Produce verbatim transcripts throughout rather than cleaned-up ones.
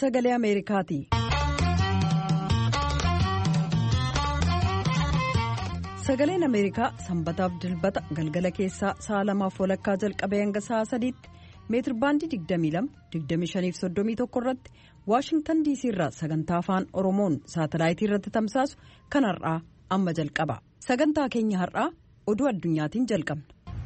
sagalee Ameerikaati. Sagaleen Ameerikaa sanbataaf dilbata galgala keessaa sa'a lamaaf walakkaa jalqabee hanga sa'a sadiitti meetir baandii digdamii lama digdamii shanii fi soddomii tokko irratti Waashingtan diisii irraa sagantaa afaan Oromoon saatalaayitii irratti tamsaasu kan har'aa amma jalqaba. Sagantaa keenya har'aa oduu addunyaatiin jalqabna.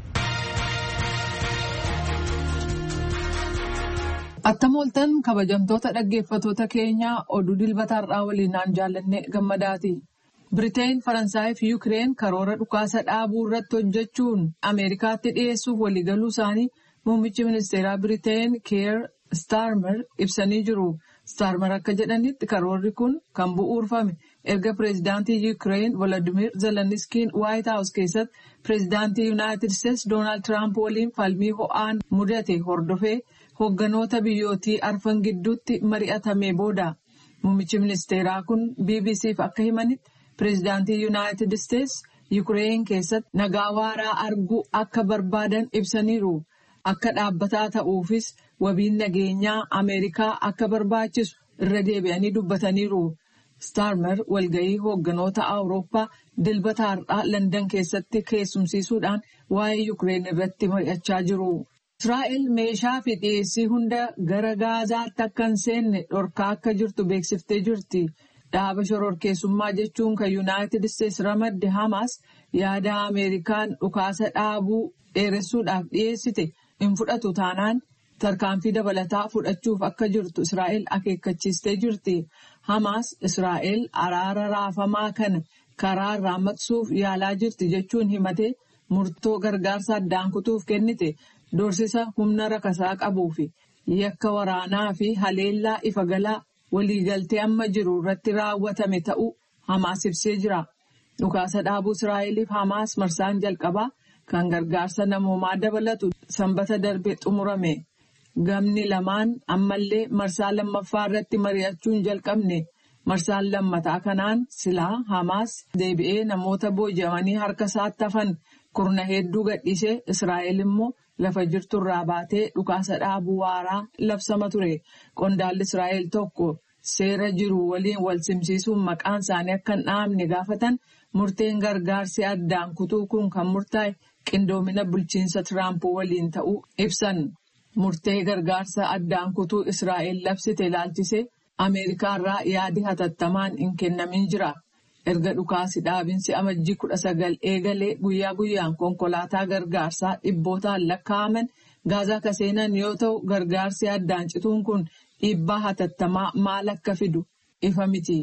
Attam ooltan kabajamtoota dhaggeeffatoota keenyaa oduu dilbata har'aa waliinaan jaallanne gammadaati. Biriteen, Faransaayii fi Yuukireen karoora dhukaasa dhaabuu irratti hojjechuun Ameerikaatti dhiyeessuuf waliigaluu isaanii muummichi ministeeraa Biriteen Keir Starmer ibsanii jiru. Starmer akka jedhanitti karoorri kun kan bu'uurfame erga pireezidaantii Yuukireen Volodimir Zeleniskiin Waayit Haawus keessatti pireezidaantii Yuunaayitid Isteetsi Doonaald Tiraamp waliin falmii ho'aan mudate hordofee hogganoota biyyootii arfan gidduutti mari'atame booda. Muummichi ministeeraa kun B B C'f akka himanitti pireezidaantii Yuunaayitid Isteetsi Yuukireen keessatti nagaa waaraa arguu akka barbaadan ibsaniiru. Akka dhaabbataa ta'uufis wabiin nageenyaa Ameerikaa akka barbaachisu irra deebi'anii dubbataniiru. Starmer walga'ii hoogganoota Awurooppaa dilbata har'aa Landan keessatti keessumsiisuudhaan waa'ee Yuukireen irratti mari'achaa jiru. Israa'el meeshaa fi dhiyeessii hunda gara Gaazaatti akka hin seenne dhorkaa akka jirtu beeksiftee jirti. Dhaaba shororkeessummaa jechuun kan Yuunaayitid Isteetsi ramadde Hamaas yaada Ameerikaan dhukaasa dhaabuu dheeressuudhaaf dhiyeessite hin fudhatu taanaan tarkaanfii dabalataa fudhachuuf akka jirtu Israa'el akeekkachiistee jirti. Hamaas Israa'el araara raafamaa kana karaa irraa maqsuuf yaalaa jirti jechuun himatee murtoo gargaarsa addaan kutuuf kennite doorsisa humna rakasaa qabuu fi yakka waraanaa fi haleellaa ifa galaa waliigaltee amma jiru irratti raawwatame ta'uu Hamaas ibsee jira. Dhukaasa dhaabuu Israa'eliif Hamaas marsaan jalqabaa kan gargaarsa namoomaa dabalatu sanbata darbe xumurame. Gamni lamaan ammallee marsaa lammaffaa irratti mari'achuun jalqabne. Marsaan lammataa kanaan silaa Hamaas deebi'ee namoota booji'amanii harka isaatti hafan kurna hedduu gadhiisee Israa'el immoo lafa jirtu irraa baatee dhukaasa dhaabuu waaraa labsama ture. Qondaalli Israa'el tokko seera jiru waliin wal simsiisuun maqaan isaanii akka hin dhahamne gaafatan murteen gargaarsi addaan kutuu kun kan murtaa'e qindoomina bulchiinsa Tiraamp waliin ta'uu ibsan. Murtee gargaarsa addaan kutuu Israa'el labsite ilaalchisee Ameerikaa irraa yaadi hatattamaan hin kennamin jira. Erga dhukaasi dhaabinsi amajjii kudha sagal eegalee guyyaa guyyaan konkolaataa gargaarsaa dhibbootaan lakkaa'aman Gaazaa ka seenan yoo ta'u gargaarsi addaan cituun kun dhiibbaa hatattamaa maal akka fidu ifa miti.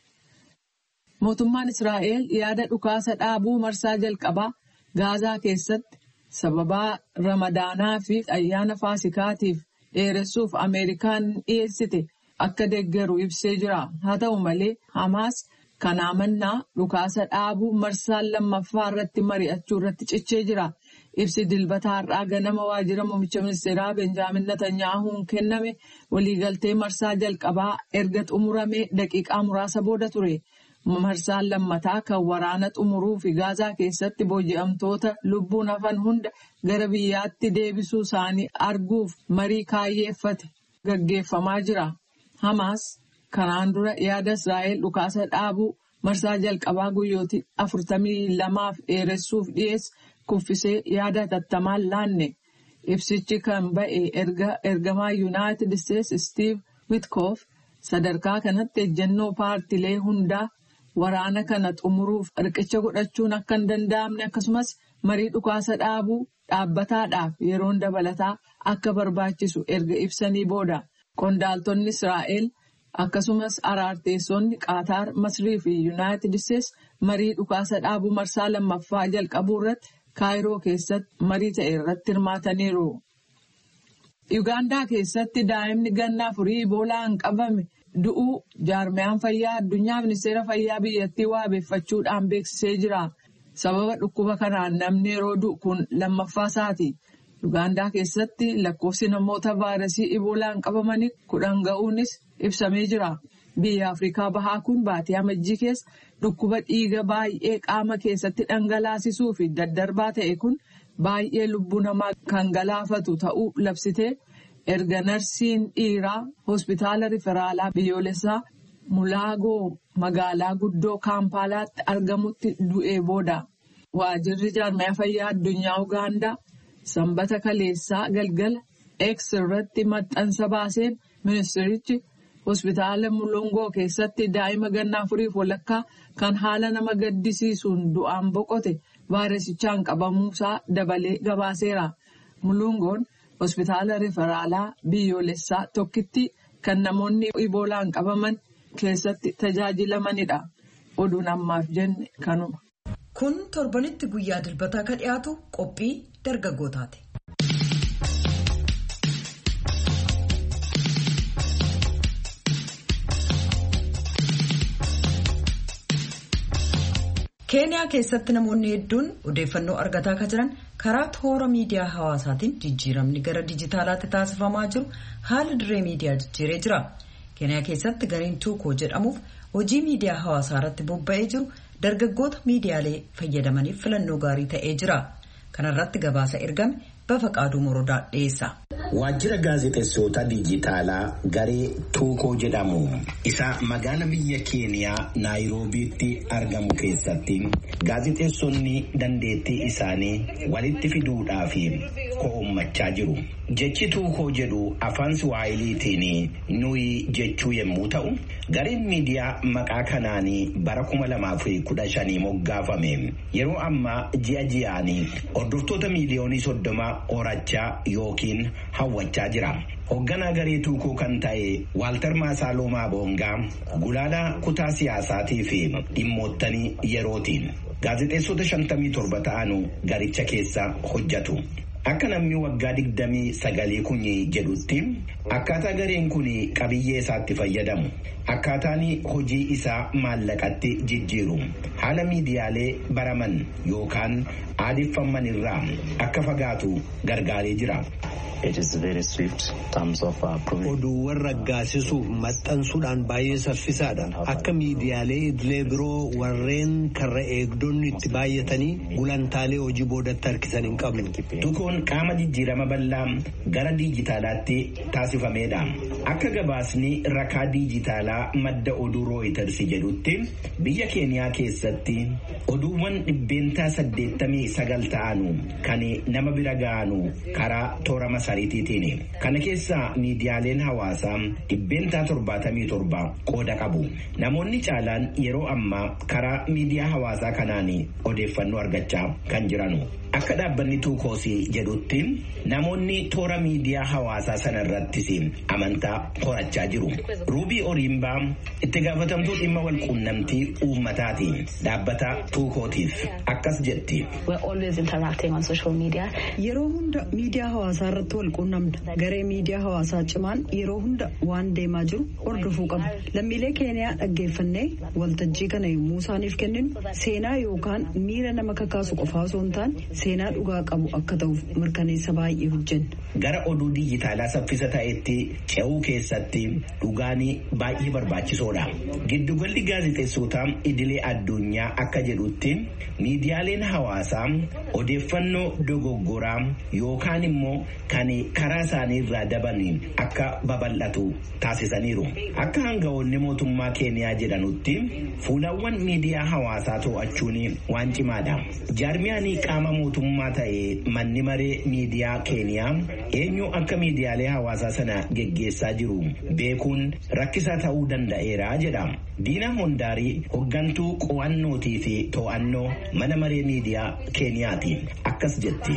Mootummaan Israa'el yaada dhukaasa dhaabuu marsaa jalqabaa Gaazaa keessatti sababaa Ramadaanaa fi ayyaana Faasikaatiif dheeressuuf Ameerikaan dhiyeessite akka deeggaru ibsee jira. Haa ta'u malee Hamaas kanaa mannaa dhukaasa dhaabuu marsaan lammaffaa irratti mari'achuu irratti cichee jira. Ibsi dilbata har'aa ganama waajjira muummicha ministeeraa Benjaamin Netanyaahuun kenname waliigaltee marsaa jalqabaa erga xumuramee daqiiqaa muraasa booda ture. Marsaan lammataa kan waraana xumuruu fi Gaazaa keessatti booji'amtoota lubbuun hafan hunda gara biyyaatti deebisuu isaanii arguuf marii kaayyeeffate gaggeeffamaa jira. Hamaas kanaan dura yaada Israa'el dhukaasa dhaabuu marsaa jalqabaa guyyootii afurtamii lamaaf dheeressuuf dhiyeesse kuffisee yaada hatattamaan laanne. Ibsichi kan ba'e erga ergamaa Yuunaayitid Isteetsi Steve Witkoff sadarkaa kanatti ejjennoo paartilee hundaa waraana kana xumuruuf riqicha godhachuun akka hin danda'amne akkasumas marii dhukaasa dhaabuu dhaabbataadhaaf yeroon dabalataa akka barbaachisu erga ibsanii booda. Qondaaltonni Israa'el akkasumas araarteessonni Qaataar, Masrii fi Yuunaayitid Isteetsi marii dhukaasa dhaabuu marsaa lammaffaa jalqabuu irratti Kaayiroo keessatti marii ta'e irratti hirmaataniiru. Yuugaandaa keessatti daa'imni ganna afurii Iboolaan qabame du'uu jaarmiyaan fayyaa addunyaa ministeera fayyaa biyyattii waabeeffachuudhaan beeksisee jira. Sababa dhukkuba kanaan namni yeroo du'u kun lammaffaa isaati. Yuugaandaa keessatti lakkoofsi namoota vaayirasii Iboolaan qabamanii kudhan ga'uunis ibsamee jira. Biyya Afrikaa Bahaa kun baatii amajjii keessa dhukkuba dhiiga baay'ee qaama keessatti dhangalaasisuu fi daddarbaa ta'e kun baay'ee lubbuu namaa kan galaafatu ta'uu labsitee erga narsiin dhiiraa hospitaala riferaalaa biyyoolessaa Mulaagoo magaalaa guddoo Kaampaalaatti argamutti du'ee booda. Waajirri jaarmaya fayyaa addunyaa Ugaandaa sanbata kaleessaa galgala X irratti maxxansa baaseen ministeerichi hospitaala Mulongoo keessatti daa'ima ganna afuriif walakkaa kan haala nama gaddisiisuun du'aan boqote vaayirasichaan qabamuusaa dabalee gabaaseera. Mulongoon hospitaala riferaalaa biyyoolessaa tokkitti kan namoonni iboolaan qabaman keessatti tajaajilamanidha. Oduun ammaaf jenne kanuma. Kun torbanitti guyyaa dilbataa kan dhiyaatu qophii dargaggootaati. Keeniyaa keessatti namoonni hedduun odeeffannoo argataa kan jiran karaa toora miidiyaa hawaasaatiin jijjiiramni gara dijitaalaatti taasifamaa jiru haala dirree miidiyaa jijjiiree jira. Keeniyaa keessatti gareen tuukoo jedhamuuf hojii miidiyaa hawaasaa irratti bobba'ee jiru dargaggoota miidiyaalee fayyadamaniif filannoo gaarii ta'ee jira. Kana irratti gabaasa ergame Bafaqaaduu Morodaa dhiyeessa. Waajjira gaazexeessota dijitaalaa garee tuukoo jedhamu isa magaala biyya Keeniyaa Naayiroobiitti argamu keessatti gaazexeessonni dandeettii isaanii walitti fiduudhaaf ko'ummachaa jiru. Jechi tuukoo jedhu afaan Suwaahiliitiin nuyi jechuu yommuu ta'u, gareen miidiyaa maqaa kanaan bara kuma lamaaf kudha shanii moggaafame. Yeroo ammaa ji'a ji'aan hordoftoota miiliyoonii soddoma horachaa yookiin hawwachaa jira. Hoogganaa garee tuukoo kan ta'e Waaltar Maasaaloomaa Boongaa gulaalaa kutaa siyaasaatii fi dhimmoottanii yerootiin gaazexeessota shantamii torba ta'anu garicha keessa hojjetu. Akka namni waggaa digdamii sagalii kun jedhutti akkaataa gareen kun qabiyyee isaatti fayyadamu, akkaataan hojii isaa maallaqatti jijjiiru, haala miidiyaalee baraman yookaan aadeffaman irraa akka fagaatu gargaaree jira. It is very swift terms of approving. Oduuwwan raggaasisuuf maxxansuudhaan baay'ee saffisaadha. Akka miidiyaalee idilee biroo warreen karra eegdonni itti baay'atanii gulantaalee hojii boodatti harkisan hin qabne. Tuukoon qaama jijjiirama bal'aa gara diijitaalaatti taasifamedha. Akka gabaasni rakaa diijitaalaa madda oduu Rooyiters jedhutti biyya Keeniyaa keessatti oduuwwan dhibbeentaa saddeettamii sagal ta'anu kan nama bira ga'anu karaa toora masariitiitiin. Kana keessaa miidiyaaleen hawaasaa dhibbeentaa torbaatamii torba qooda qabu. Namoonni caalaan yeroo ammaa karaa miidiyaa hawaasaa kanaan odeeffannoo argachaa kan jiranu. Akka dhaabbanni tuukoosii jedhutti namoonni toora miidiyaa hawaasaa sana irrattis amantaa horachaa jiru. Ruubii Oriimbaa itti gaafatamtuu dhimma wal quunnamtii uummataati dhaabbata tuukootiif akkas jetti. Yeroo hunda miidiyaa hawaasaa irratti wal quunnamna. Garee miidiyaa hawaasaa cimaan yeroo hunda waan deemaa jiru hordofuu qabu. Lammiilee Keeniyaa dhaggeeffannee waltajjii kana yommuu isaaniif kenninu seenaa yookaan miira nama kakaasu qofaa osoo hin taane seenaa dhugaa qabu akka ta'uuf mirkaneessa baay'ee hojjenna. Gara oduu diijitaalaa saffisa ta'etti ce'uu keessatti dhugaan baay'ee barbaachisoodha. Giddugalli gaazexeessotaa idilee addunyaa akka jedhutti miidiyaaleen hawaasaa odeeffannoo dogoggoraa yookaan immoo kan karaa isaanii irraa daban akka babal'atu taasisaniiru. Akka hanga'oonni mootummaa Keeniyaa jedhanutti fuulawwan miidiyaa hawaasaa to'achuun waan cimaadha. Jaarmiyaan qaama mootummaa ta'e manni maree miidiyaa Keeniyaa eenyu akka miidiyaalee hawaasaa sana geggeessaa jiru beekuun rakkisaa ta'uu danda'eera jedha. Diina Hondaarii hoggantuu qo'annootii fi to'annoo mana maree miidiyaa Keeniyaati. Akkas jetti.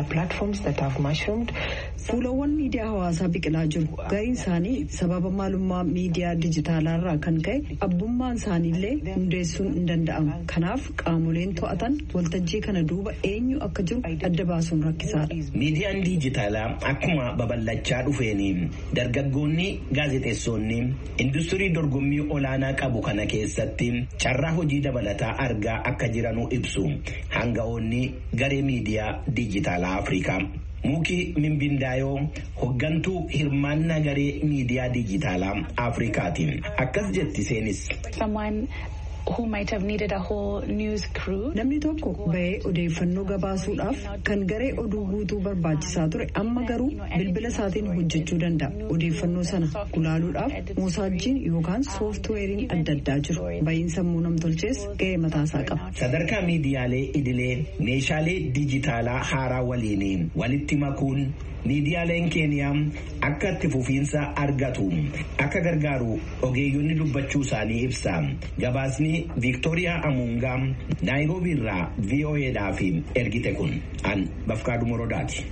Fuulawwan miidiyaa hawaasaa biqilaa jiru. Gariin isaanii sababa maalummaa miidiyaa dijitaalaa irraa kan ka'e abbummaan isaaniillee hundeessuun hin danda'amu. Kanaaf qaamoleen to'atan waltajjii kana duuba eenyu akka jiru adda baasuun rakkisaadha. Miidiyaan dijitaalaa akkuma babal'achaa dhufeen dargaggoonni gaazexeessonni industirii dorgommii olaanaa qabu kana keessatti carraa hojii dabalataa argaa akka jiranuu ibsu hanga'oonni garee miidiyaa dijitaalaa Afrikaa. Muukii Mimbindaayoo hoggantuu hirmaannaa garee miidiyaa dijitaalaa Afrikaatiin akkas jetti seenis. who might have needed a whole news crew. Namni tokko bahee odeeffannoo gabaasuudhaaf kan garee oduu guutuu barbaachisaa ture amma garuu bilbila isaatiin hojjechuu danda'a. Odeeffannoo sana gulaaluudhaaf mosaajjiin yookaan sooftuweeriin adda addaa jiru. Bahiin sammuu namtolchees gahee mataasaa qaba. Sadarkaa miidiyaalee idilee meeshaalee dijitaalaa haaraa waliin walitti makuun miidiyaaleen keeniyaa akka itti fufiinsa argatu akka gargaaru ogeeyyonni dubbachuu isaanii ibsa. Gabaasni Viiktooriyaa Amungaa Naayiroobii irraa V O Eedhaaf ergite kun an Bafqaaduu Morodaati.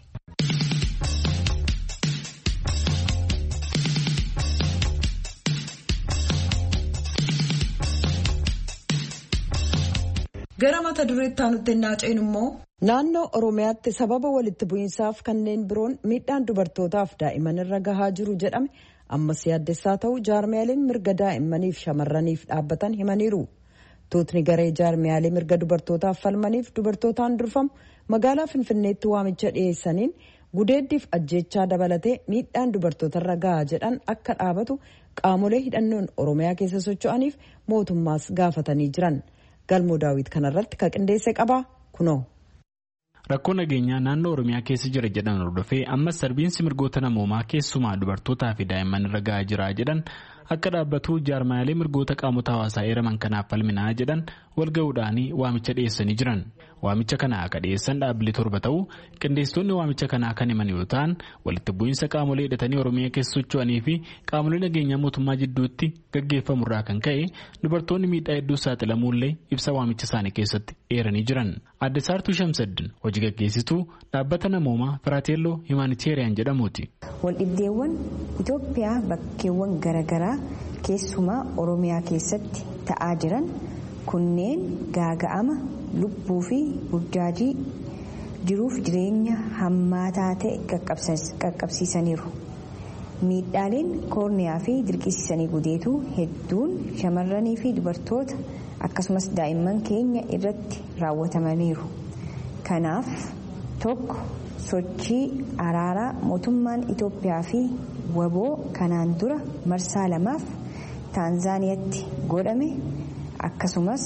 Gara mata dureetti aanutti naaceen immoo naannoo Oromiyaatti sababa walitti bu'iinsaaf kanneen biroon miidhaan dubartootaaf daa'imman irra gahaa jiru jedhame ammas yaaddessaa ta'uu jaarmiyaaleen mirga daa'immaniif shamarraniif dhaabbatan himaniiru. Tuutni garee jaarmiyaalee mirga dubartootaaf falmaniif dubartootaan durfamu magaalaa Finfinneetti waamicha dhiyeessaniin gudeeddiif ajjeechaa dabalatee miidhaan dubartootarra gahaa jedhan akka dhaabatu qaamolee hidhannoon Oromiyaa keessa socho'aniif mootummaas gaafatanii jiran. Galmoo daawwit kanarratti ka qindeesse qabaa kunoo. Rakkoo nageenyaa naannoo Oromiyaa keessa jira jedhan hordofee ammas sarbiinsi mirgoota namoomaa keessumaa dubartootaa fi daa'imman irra gahaa jira jedhan akka dhaabbatu jaarmaalee mirgoota qaamota hawaasaa eeraman kanaaf falminaa jedhan walga'uudhaan waamicha dhiyeessanii jiran. Waamicha kana akka dhiyeessan dhaabbilee torba ta'uu qindeessitoonni waamicha kanaa kan himan yoo ta'an walitti bu'iinsa qaamolee hidhatanii Oromiyaa keessa socho'anii fi qaamolee nageenyaa mootummaa jidduutti gaggeeffamurraa kan ka'e dubartoonni miidhaa hedduu saaxilamuullee ibsa waamicha isaanii keessatti eeranii jiran. Adde Saartuu Shamsaddin hojii gaggeessituu dhaabbata namoomaa Firaateelloo Himaaniteeriyaan jedhamuuti. Waldhibdeewwan Itoophiyaa bakkeewwan garaagaraa keessumaa Oromiyaa keessatti ta'aa jiran kunneen gaaga'ama lubbuu fi burjaajii jiruuf jireenya hammaataa ta'e qaqqabsiisaniiru. Miidhaaleen koorniyaa fi dirqisiisanii gudeetu hedduun shamarranii fi dubartoota akkasumas daa'imman keenya irratti raawwatamaniiru. Kanaaf tokko sochii araaraa mootummaan Itoophiyaa fi waboo kanaan dura marsaa lamaaf Taanzaaniyaatti godhame akkasumas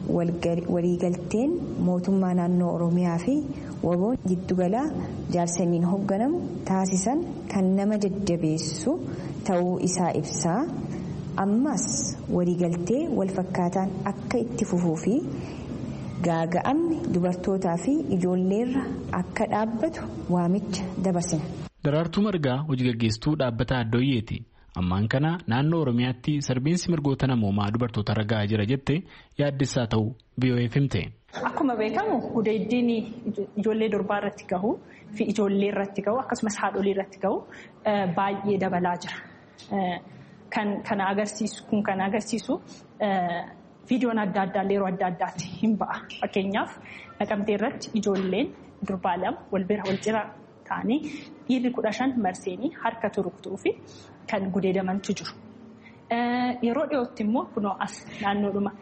waliigalteen mootummaa naannoo Oromiyaa fi waboon giddugalaa jaarsanyiin hoogganamu taasisan kan nama jajjabeessu ta'uu isaa ibsaa. Ammas waliigaltee walfakkaataan akka itti fufuu fi gaaga'amni dubartootaa fi ijoolleerra akka dhaabbatu waamicha dabarsina. Daraartuu Margaa hojii gaggeessituu dhaabbata Addooyyeeti. Ammaan kana naannoo Oromiyaatti sarbiinsi mirgoota namoomaa dubartoota irra gahaa jira jettee yaaddessaa ta'uu V O Eef himte. Akkuma beekamu gudeeddiin ijoollee durbaa irratti gahu fi ijoollee irratti gahu akkasumas haadholii irratti gahu baay'ee dabalaa jira. Kan kana agarsiisu kun kan agarsiisu viidiyoon adda addaa yeroo adda addaatti hin ba'a. Fakkeenyaaf Naqamtee irratti ijoolleen durbaa lama wal bira wal cira ta'anii dhiirri kudha shan marseenii harka turuktuu fi kan gudeedamantu jiru. Yeroo dhiyootti immoo kunoo as naannoodhuma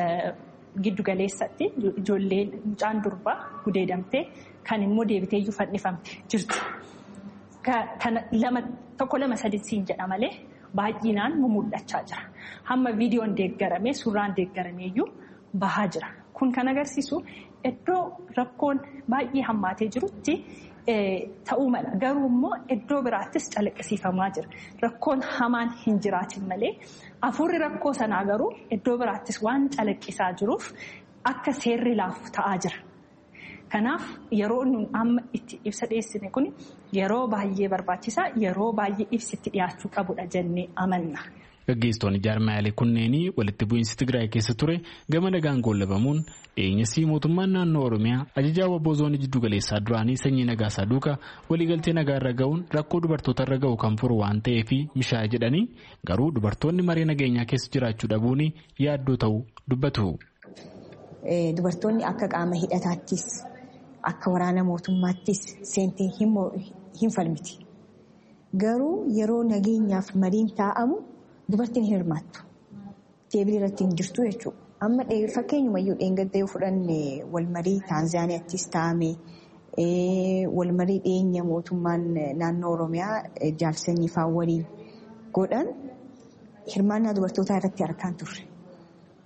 giddu galeessatti ijoolleen mucaan durbaa gudeedamtee kan immoo deebitee iyyuu fannifamte jirti. Kan lama tokko lama sadii siin jedha malee baay'inaan mul'achaa jira. Hamma viidiyoon deeggaramee suuraan deeggaramee iyyuu bahaa jira. Kun kan agarsiisu iddoo rakkoon baay'ee hammaatee jirutti ta'uu mala. Garuu immoo iddoo biraattis calaqqisiifamaa jira. Rakkoon hamaan hin jiraatin malee hafuurri rakkoo sanaa garuu iddoo biraattis waan calaqqisaa jiruuf akka seerri laafu ta'aa jira. Kanaaf yeroo nuun amma itti ibsa dhiyeessine kun yeroo baay'ee barbaachisaa yeroo baay'ee ibsitti dhiyaachuu qabudha jennee amanna. Gaggeessitoonni jaarmaalee kunneenii walitti bu'iinsi Tigraay keessa ture gama nagaan goolabamuun dhiyeenyasii mootummaan naannoo Oromiyaa ajajaa waboo zoonii jiddu galeessaa duraanii sanyii Nagaasaa duukaa waliigaltee nagaa irra ga'uun rakkoo dubartoota irra ga'u kan furu waan ta'eef mishaa jedhanii garuu dubartoonni maree nageenyaa keessa jiraachuu dhabuun yaaddoo ta'uu dubbatu. Dubartoonni akka qaama hidhataattis akka waraana mootummaattis seentee hin falmiti. Garuu yeroo nageenyaaf mariin taa'amu dubartiin hin hirmaattu. Teebilii irratti hin jirtu jechuudha. Amma fakkeenyumayyuu dheengadda yoo fudhanne walmarii Taanzaaniyaattis taa'ame walmarii dhiyeenya mootummaan naannoo Oromiyaa jaarsanii fa'aa waliin godhan hirmaannaa dubartootaa irratti harkaan turre.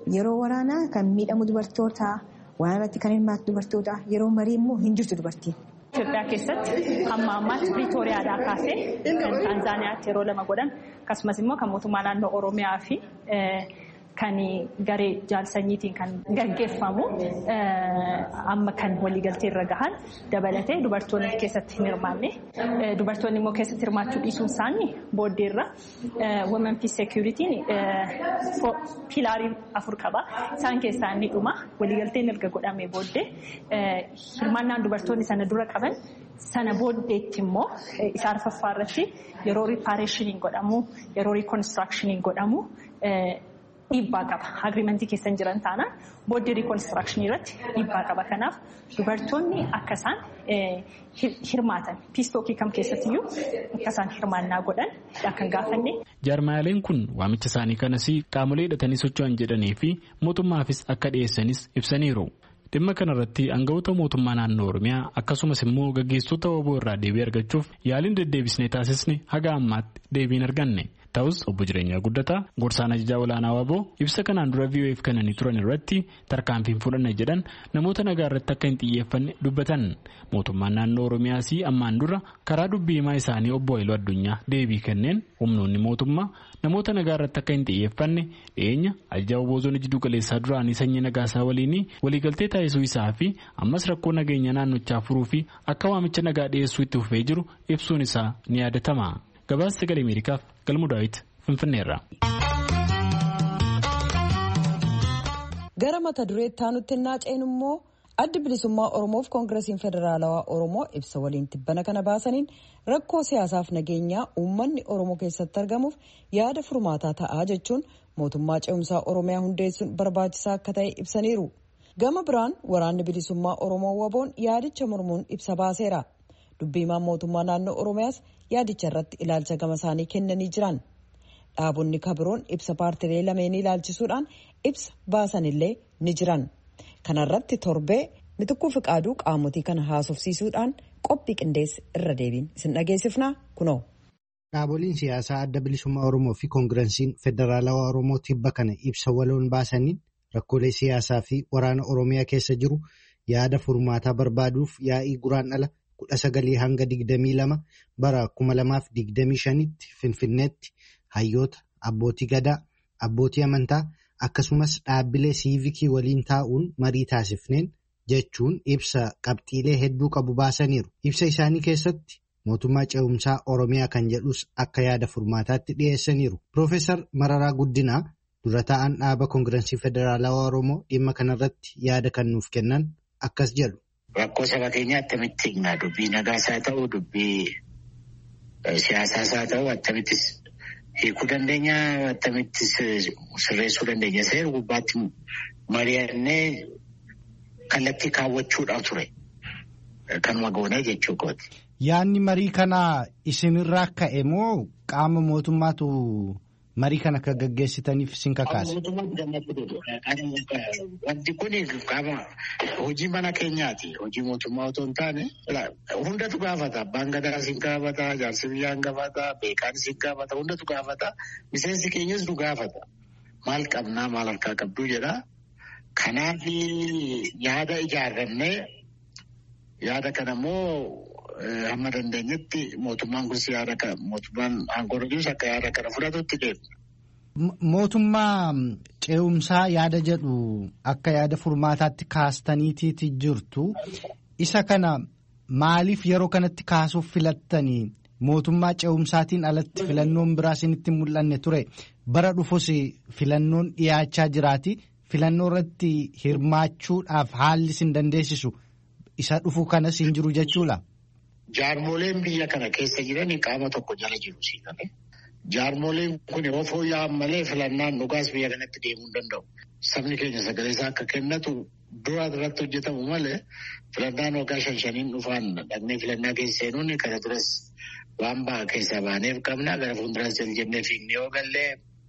yeroo waraanaa kan miidhamu dubartoota, waraanatti kan hirmaatu dubartoota, yeroo marii immoo hin jirtu dubartiin. Itoophiyaa keessatti hamma ammaatti Piriitooriyaadhaa kaasee kan Taanzaaniyaatti yeroo lama godhan akkasumas immoo kan mootummaa naannoo Oromiyaa fi kan garee jaalsanyiitiin kan gaggeeffamu amma kan waliigaltee irra gahan dabalatee dubartoonni keessatti hin hirmaanne. Dubartoonni immoo keessatti hirmaachuu dhiisuun isaanii booddeerra Women Peace Security'n pilaarii afur qaba. Isaan keessaa inni dhuma waliigalteen erga godhamee booddee hirmaannaan dubartoonni sana dura qaban sana booddeetti immoo isa arfaffaa irratti yeroo riipaareeshiniin godhamu, yeroo riikonistiraakshiniin godhamu dhiibbaa qaba. Agriimentii keessan jiran taanaan booddee riikonistiraakshini irratti dhiibbaa qaba. Kanaaf dubartoonni akka isaan hirmaatan piistookii kam keessattiyyuu akka isaan hirmaannaa godhan kan gaafanne. Jaarmaaleen kun waamicha isaanii kanas qaamolee hidhatanii socho'an jedhanii fi mootummaafis akka dhiyeessanis ibsaniiru. Dhimma kanarratti aangawoota mootummaa naannoo Oromiyaa akkasumas immoo gaggeessitoota waboo irraa deebii argachuuf yaaliin deddeebisnee taasisne haga ammaatti deebiin arganne. Ta'us obbo Jireenyaa Guddataa gorsaan ajajaa olaanaa waboo ibsa kanaan dura V O F kennanii turan irratti tarkaanfiin fudhanna jedhan namoota nagaa irratti akka hin xiyyeeffanne dubbatan. Mootummaan naannoo Oromiyaas ammaan dura karaa dubbii himaa isaanii obbo Haayiluu Addunyaa deebii kenneen humnoonni mootummaa namoota nagaa irratti akka hin xiyyeeffanne dhiyeenya ajajaa waboo zoonii Jidduu Galeessaa duraanii Sanyii Nagaasaa waliin waliigaltee taasisuu isaa fi ammas rakkoo nageenya naannochaa furuu fi akka waamicha nagaa dhiyeessuu itti fufee jiru ibsuun isaa ni yaadatama. Gabaasa Sagalee Ameerikaaf Galmuu Daawit Finfinneerra. Gara mata dureetti aanutti naaceen immoo addi bilisummaa Oromoof Koongiresiin Federaalawaa Oromoo ibsa waliin tibbana kana baasaniin rakkoo siyaasaaf nageenyaa uummanni Oromoo keessatti argamuuf yaada furmaataa ta'aa jechuun mootummaa ce'umsaa Oromiyaa hundeessuun barbaachisaa akka ta'e ibsaniiru. Gama biraan waraanni bilisummaa Oromoo waboon yaadicha mormuun ibsa baaseera. Dubbiimaan mootummaa naannoo Oromiyaas yaadicha irratti ilaalcha gama isaanii kennanii jiran. Dhaabonni kabiroon ibsa paartilee lameenii ilaalchisuudhaan ibsa baasanillee ni jiran. Kanarratti torbee Mitikkuu Fiqaaduu qaamotii kana haasofsiisuudhaan qophii qindeesse irra deebiin isin dhageessifnaa kunoo. Dhaaboliin siyaasaa adda bilisummaa Oromoo fi Koongiresiin Federaalawaa Oromoo tibba kana ibsa waloon baasaniin rakkoolee siyaasaa fi waraana Oromiyaa keessa jiru yaada furmaataa barbaaduuf yaa'ii guraandhala kudha sagalii hanga digdamii lama bara kuma lamaaf digdamii shanitti Finfinneetti hayyoota, abbootii gadaa, abbootii amantaa akkasumas dhaabbilee siivikii waliin taa'uun marii taasifneen jechuun ibsa qabxiilee hedduu qabu baasaniiru. Ibsa isaanii keessatti mootummaa ce'umsaa Oromiyaa kan jedhus akka yaada furmaataatti dhiyeessaniiru. Piroofeesar Mararaa Guddinaa dura taa'an dhaaba Koongirensii Federaalawaa Oromoo dhimma kanarratti yaada kan nuuf kennan akkas jedhu. Rakkoo saba keenyaa attamitti hignaa dubbii nagaas haa ta'u dubbii siyaasaas haa ta'u attamittis hiikuu dandeenya attamittis sirreessuu dandeenya seera gubbaatti mari'annee kallattii kaawwachuudhaaf ture kanuma goonee jechuu kooti. Yaanni marii kanaa isinirraa ka'e moo qaama mootummaatu marii kana akka gaggeessitaniif isin kakaase? Wanti kun qaama hojii mana keenyaati. Hojii mootummaa otoo hin taane hundatu gaafata. Abbaan gadaa sin gaafata, jaarsi biyyaan gaafata, beekaan sin gaafata, hundatu gaafata. Miseensi keenyas nu gaafata. Maal qabnaa maal harkaa qabduu jedha. Kanaaf yaada ijaarrannee yaada kanammoo hamma dandeenyetti mootummaan kun yaada kana mootummaan aangoo irra akka yaada kana fudhatutti deemna. Mootummaa ce'umsaa yaada jedhu akka yaada furmaataatti kaastaniitiiti jirtu. Isa kana maaliif yeroo kanatti kaasuuf filattanii mootummaa ce'umsaatiin alatti filannoon biraa isinitti mul'anne ture? Bara dhufus filannoon dhiyaachaa jiraati. Filannoo irratti hirmaachuudhaaf haalli isin dandeessisu isa dhufu kanas hin jiru jechuudha. Jaarmoleen biyya kana keessa jiran qaama tokko jala jiru siidhame. Jaarmoleen kun yoo fooyya'an malee filannaan dhugaas biyya kanatti deemuu hin danda'u. Sabni keenya sagalee isaa akka kennatu dura irratti hojjetamu malee filannaan waggaa shan shaniin dhufaan dhaqnee filannaa keessa seenuun kana duras waan ba'a keessaa baaneef qabna gara fuulduras jennee fiignee yoo gallee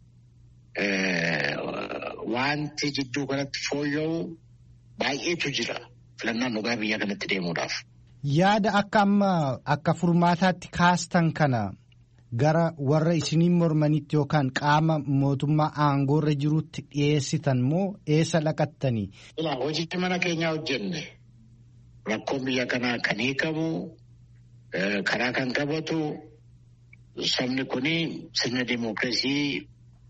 wanti jidduu kanatti fooyya'u baay'eetu jira filannaan dhugaa biyya kanatti deemuudhaaf. Yaada akka amma akka furmaataatti kaastan kana gara warra isiniin mormanitti yookaan qaama mootummaa aangoorra jirutti dhiyeessitan moo eessa dhaqattanii? Hojii mana keenyaa hojjenne rakkoon biyya kanaa kan hiikamu karaa kan qabatu sabni kuni sirna dimookiraasii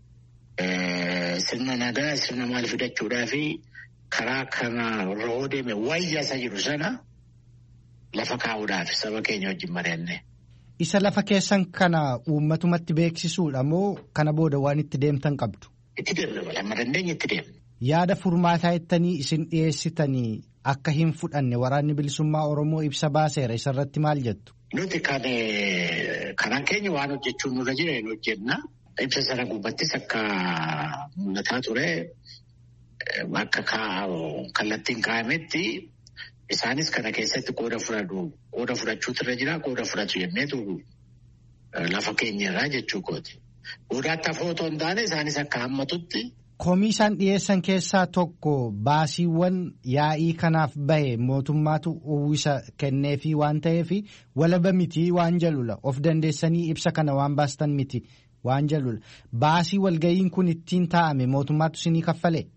sirna nagaa sirna maal fidachuudhaa fi karaa kana irra deeme wayyaa isa jiru sana lafa kaa'uudhaaf saba keenya wajjin mari'anne. Isa lafa keessan kana uummatumatti beeksisuudha moo kana booda waan itti deemtan qabdu? Itti deemne amma dandeenye itti deemne. Yaada furmaataa ittanii isin dhiyeessitanii akka hin fudhanne waraanni bilisummaa Oromoo ibsa baaseera isarratti maal jettu? Nuti kan kanaan keenya waan hojjechuun nurra jira hin hojjenna. Ibsa sana gubbattis akka mul'ataa ture akka kallattiin kaa'ametti isaanis kana keessatti qooda fudhatu qooda fudhachuutu irra jira qooda fudhatu jenneetu lafa keenya irraa jechuu kooti. Qoodaatti hafoo otoo hin taane isaanis akka hammatutti. Komii isaan dhiyeessan keessaa tokko baasiiwwan yaa'ii kanaaf bahe mootummaatu uwwisa kenneefii waan ta'eef walaba miti waan jalula of dandeessanii ibsa kana waan baastan miti waan jalula baasii walga'iin kun ittiin taa'ame mootummaatu isinii kaffalee.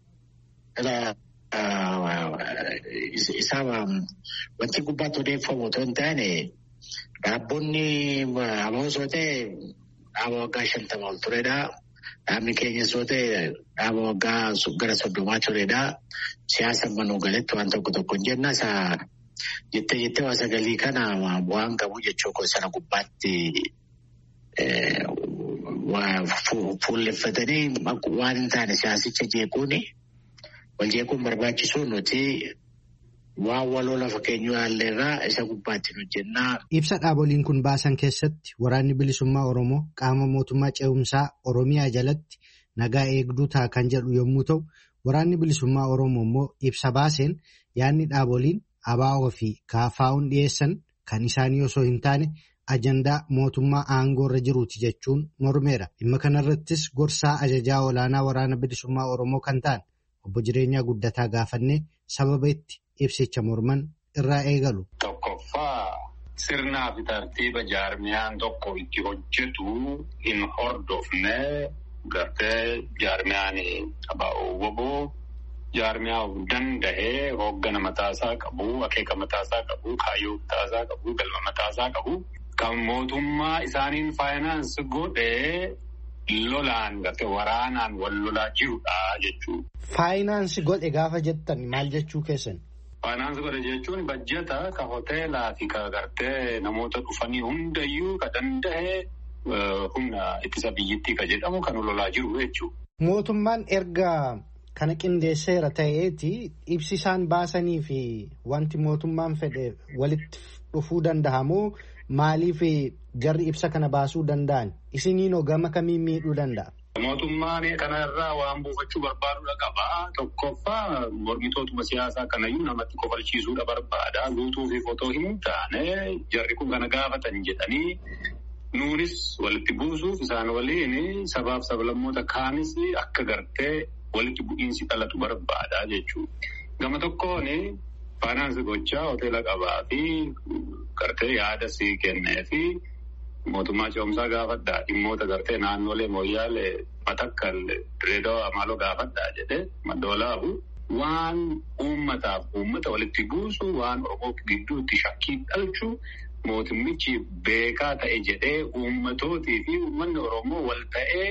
Isaa wanti gubbaatti odeeffamu otoo hin taane dhaabonni amoosoo ta'e dhaaba waggaa shantama ol turedha. Dhaabni keenyas yoo ta'e dhaaba waggaa gara soddomaa turedha. Siyaasa manuu galatti waan tokko tokko hin jenna. Isaa jettee jettee waa sagalii kana bu'aan qabu jechuu koo sana gubbaatti fuulleffatanii waan hin taane siyaasicha jeequuni. Wal jeequun barbaachisuu nuti waan waloo lafa keenyu yaalleerraa isa gubbaatti hojjennaa. Ibsa dhaaboliin kun baasan keessatti waraanni bilisummaa Oromoo qaama mootummaa ce'umsaa Oromiyaa jalatti nagaa eegduu ta'a kan jedhu yommuu ta'u, waraanni bilisummaa Oromoo immoo ibsa baaseen yaadni dhaaboliin A B O fi K F U'n dhiyeessan kan isaanii osoo hin taane ajandaa mootummaa aangoorra jiruuti jechuun mormeera. Dhimma kanarrattis gorsaa ajajaa olaanaa waraana bilisummaa Oromoo kan ta'an obbo Jireenyaa Guddataa gaafannee sababa itti ibsicha morman irraa eegalu. Tokkoffaa sirnaa fi tartiiba jaarmiyaan tokko itti hojjetu hin hordofne gartee jaarmiyaan A B O woboo jaarmiyaa of danda'ee hooggana mataasaa qabu, akeeka mataasaa qabu, kaayyoo mataasaa qabu, galma mataasaa qabu kan mootummaa isaaniin faayinaansi godhee lolaan gartee waraanaan wal lolaa jirudha jechuudha. Faayinaansi godhe gaafa jettan maal jechuu keessan? Faayinaansi godhe jechuun bajjata ka hoteelaa fi ka gartee namoota dhufanii hundayyuu ka danda'e humna ittisa biyyittii ka jedhamu kan lolaa jiru jechuudha. Mootummaan erga kana qindeesseera ta'eeti ibsi isaan baasanii fi wanti mootummaan fedhe walitti dhufuu danda'amoo maaliif jarri ibsa kana baasuu danda'an? Isiniinoo gama kamiin miidhuu danda'a? Mootummaan kana irraa waan buufachuu barbaadudha qaba. Tokkoffaa mormitootuma siyaasaa kanayyuu namatti kofalchiisuudha barbaada. Guutuu fi footoo himuu taane jarri kun kana gaafatan jedhanii nuunis walitti buusuuf isaan waliin sabaaf sablammoota kaanis akka gartee walitti bu'iinsi dhalatu barbaada jechuudha. Gama tokkoon faayinaansi gochaa hoteela qabaa fi gartee yaada sii kennee fi mootummaa ce'umsaa gaafadhaa dhimmoota gartee naannolee mooyyaalee matakkal Dirreedawaa Amaaloo gaafadhaa jedhee maddoolaabu waan uummataaf uummata walitti buusu waan Oromoo gidduutti shakkii dhalchu mootummichi beekaa ta'e jedhee uummatootii fi uummanni Oromoo wal ta'ee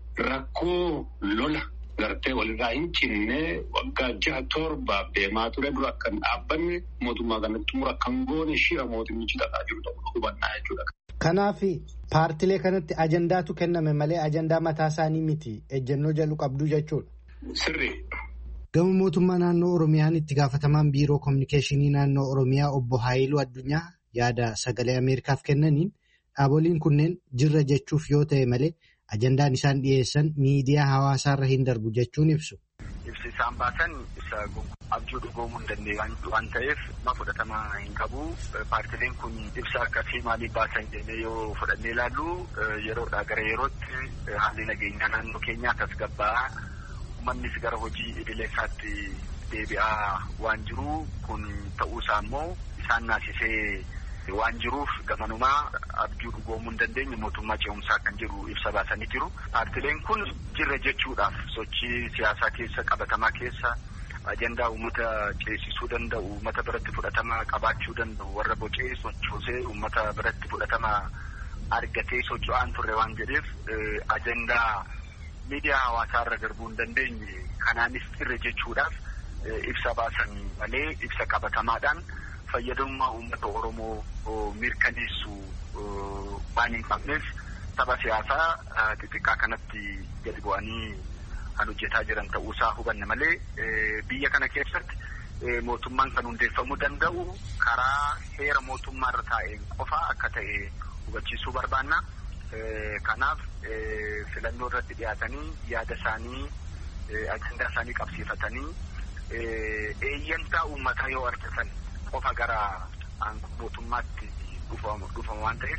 rakkoo lola gartee walirraa hin cinne waggaa jaha torbaaf deemaa ture dura akkan dhaabbanne mootummaa kanatti xumura kan goone shira mootummichi tataa jiru ta'uu hubannaa jechuudha. Kanaaf paartilee kanatti ajandaatu kenname malee ajandaa mataa isaanii miti ejjennoo jalu qabdu jechuudha. Sirrii. Gama mootummaa naannoo Oromiyaan itti gaafatamaan biiroo kominikeeshinii naannoo Oromiyaa obbo Haayiluu Addunyaa yaada sagalee Ameerikaaf kennaniin dhaaboliin kunneen jirra jechuuf yoo ta'e malee ajandaan isaan dhiyeessan miidiyaa hawaasaarra hin darbu jechuun ibsu. Ibsi isaan baasan isa abjuu dhugoomuu hin dandeenye waan ta'eef ma fudhatama hin qabu. Paartileen kun ibsa akkasii maaliif baasan jennee yoo fudhannee ilaallu yeroodhaa gara yerootti haalli nageenyaa naannoo keenyaa tasgabbaa'aa uummannis gara hojii idilee isaatti deebi'aa waan jiru kun ta'uusaa immoo isaan naasisee waan jiruuf gamanumaa abjuu dhugoomuu hin dandeenye mootummaa ce'umsaa kan jiru ibsa baasanii jiru. Paartileen kun jirra jechuudhaaf sochii siyaasaa keessa qabatamaa keessa ajandaa uummata ceesisuu danda'u, uummata biratti fudhatama qabaachuu danda'u, warra bocee sochoosee uummata biratti fudhatama argatee socho'aan turre waan jedheef ajandaa miidiyaa hawaasaa irra darbuu hin dandeenye kanaanis irra jechuudhaaf ibsa baasan malee ibsa qabatamaadhaan fayyadamummaa uummata Oromoo mirkaneessu waan hin qabneef saba siyaasaa xixiqqaa kanatti gadi bu'anii kan hojjetaa jiran ta'uusaa hubanne malee biyya kana keessatti mootummaan kan hundeeffamuu danda'u karaa heera mootummaa irra taa'een qofa akka ta'e hubachiisuu barbaanna. Kanaaf filannoo irratti dhiyaatanii yaada isaanii ajandaa isaanii qabsiifatanii eeyyantaa uummataa yoo argatan qofa gara mootummaatti dhufamu waan ta'eef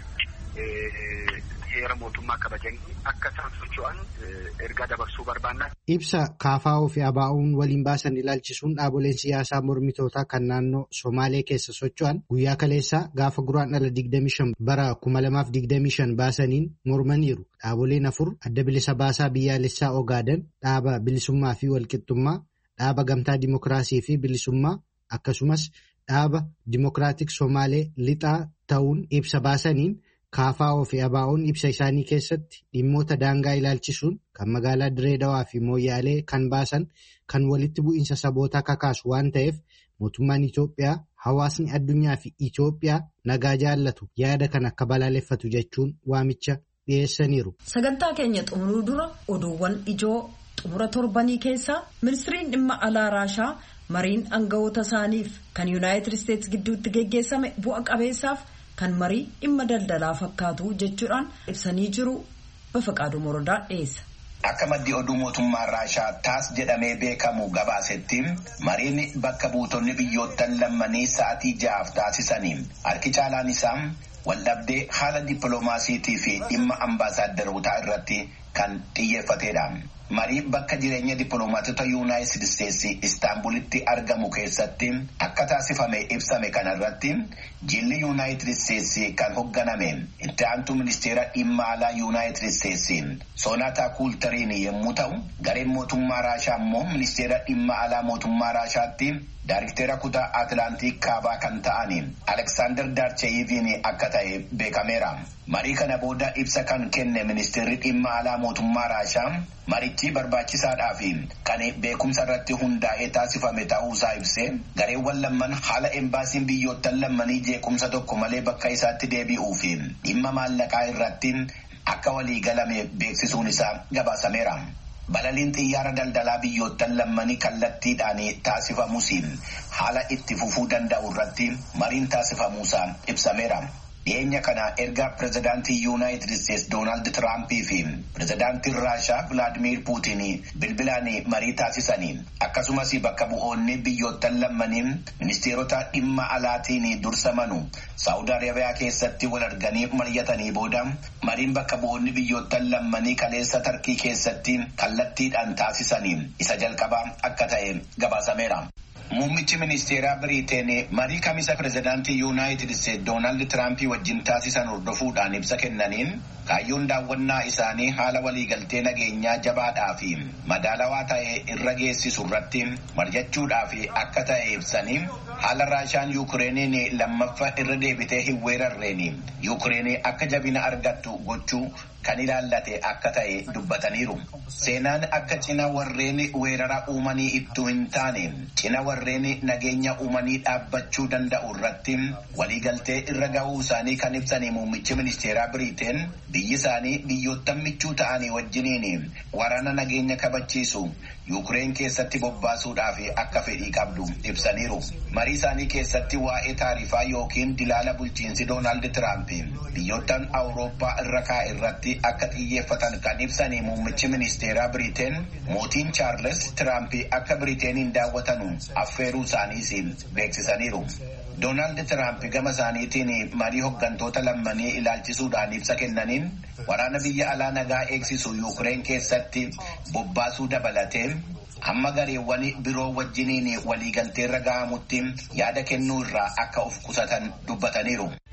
heera mootummaa kabajanii akka isaan socho'an ergaa dabarsuu barbaanna. Ibsa Kaafaa'oo fi Abaa'uun waliin baasan ilaalchisuun dhaaboleen siyaasaa mormitootaa kan naannoo Somaalee keessa socho'an guyyaa kaleessaa gaafa guraandhala digdamii shan bara kuma lamaaf digdamii shan baasaniin mormaniiru. Dhaaboleen afur adda bilisa baasaa biyyaalessaa Ogaaden, dhaaba bilisummaa fi walqixxummaa, dhaaba gamtaa dimokiraasii fi bilisummaa akkasumas dhaaba dimokiraatik Somaalee lixaa ta'uun ibsa baasaniin Kaafaa'oo fi Abaa'oon ibsa isaanii keessatti dhimmoota daangaa ilaalchisuun kan magaalaa Direedawaa fi Mooyyaalee kan baasan kan walitti bu'iinsa sabootaa kakaasu waan ta'eef mootummaan Itoophiyaa hawaasni addunyaa fi Itoophiyaa nagaa jaallatu yaada kan akka balaaleffatu jechuun waamicha dhiyeessaniiru. Sagantaa keenya xumuruu dura oduuwwan ijoo xumura torbanii keessaa ministiriin dhimma alaa Raashaa mariin aangawoota isaaniif kan Yuunaayitid Isteetsi gidduutti geggeessame bu'a qabeessaaf kan marii dhimma daldalaa fakkaatu jechuudhaan ibsanii jiru. Bafaqaaduu Morodaa dhiyeessa. Akka maddi oduu mootummaa Raashaa taas jedhamee beekamu gabaasetti mariin bakka buutonni biyyoottan lammanii sa'aatii ja'aaf taasisanii harki caalaan isaa waldhabdee haala dippiloomaasiitii fi dhimma ambaasaadarootaa irratti kan xiyyeeffatedha. Marii bakka jireenya dippiloomaatota Yuunaayitid Isteetsi Istaanbulitti argamu keessatti akka taasifame ibsame kanarratti jilli Yuunaayitid Isteetsi kan hoogganame itti aantu ministeera dhimma alaa Yuunaayitid Isteetsi Soonataa Kuultariin yommuu ta'u, gareen mootummaa Raashaa immoo ministeera dhimma alaa mootummaa Raashaatti Daariktera kutaa Atlaantik kaabaa kan ta'an Aleksaandar Daarcheeyiviin akka ta'e beekameera. Marii kana booda ibsa kan kenne ministeerri dhimma alaa mootummaa Raashaa marichi barbaachisaadhaa fi kan beekumsa irratti hundaa'ee taasifame ta'uusaa ibsee gareewwan lamman haala embaasiin biyyoottan lammanii jeequmsa tokko malee bakka isaatti deebi'uu fi dhimma maallaqaa irratti akka walii galame beeksisuun isaa gabaasameera. Balaliin xiyyaara daldalaa biyyoottan lammanii kallattiidhaan taasifamus haala itti fufuu danda'u irratti mariin taasifamuusaa ibsameera. Dhiyeenya kana erga pirezidaantii Yuunaayitid Isteetsi Doonaald Tiraampii fi pirezidaantiin Raashaa Vilaadimiir Puutiin bilbilaan marii taasisanii akkasumas bakka bu'oonni biyyoottan lammanii ministeerota dhimma alaatiin dursamanu Saawud Arabiyaa keessatti wal arganii mari'atanii booda mariin bakka bu'oonni biyyoottan lammanii kaleessa Tarkii keessatti kallattiidhaan taasisanii isa jalqabaa akka ta'e gabaasameera. Muummichi ministeeraa Biriteen marii kamisa pirezidaantii Yuunaayitid Isteetsi Doonaald Tiraampii wajjin taasisan hordofuudhaan ibsa kennaniin kaayyoon daawwannaa isaanii haala waliigaltee nageenyaa jabaadhaa fi madaalawaa ta'e irra geessisu irratti mari'achuudhaaf akka ta'e ibsanii haala Raashaan Yuukireeniin lammaffaa irra deebitee hin weerarreen Yuukireen akka jabina argattu gochuu kan ilaallate akka ta'e dubbataniiru. Seenaan akka cina warreen weerara uumanii ittuu hin taane cina warreen nageenya uumanii dhaabbachuu danda'u irratti waliigaltee irra ga'uu isaanii kan ibsanii muummichi ministeeraa Biriteen biyyi isaanii biyyoottan michuu ta'anii wajjiniin waraana nageenya kabachiisu Yuukireen keessatti bobbaasuudhaaf akka fedhii qabdu ibsaniiru. Marii isaanii keessatti waa'ee taarifaa yookiin dilaala bulchiinsi Doonaald Tiraamp biyyoottan Awurooppaa irra kaa'e irratti akka xiyyeeffatan kan ibsanii muummichi ministeeraa Biriteen mootiin Chaarles Tiraamp akka Biriteeniin daawwatanu affeeruu isaaniis beeksisaniiru. Doonaald Tiraamp gama isaaniitiin marii hooggantoota lammanii ilaalchisuudhaan ibsa kennaniin waraana biyya alaa nagaa eegsisu Yuukireen keessatti bobbaasuu dabalatee amma gareewwan biroo wajjiniin waliigalteerra ga'amutti yaada kennuu irraa akka of qusatan dubbataniiru.